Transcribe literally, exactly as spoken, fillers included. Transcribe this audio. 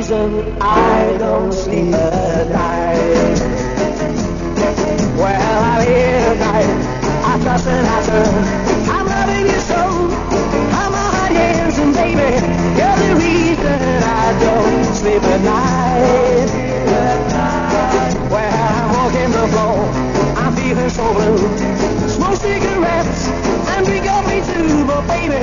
reason I don't sleep at night. Well, I'm here tonight, I trust and I turn. I'm loving you so, how my heart yearns, and baby, you're the reason I don't sleep at night. Well, I'm walking the floor, I'm feeling so blue. Smoke cigarettes, and we got me too, but baby,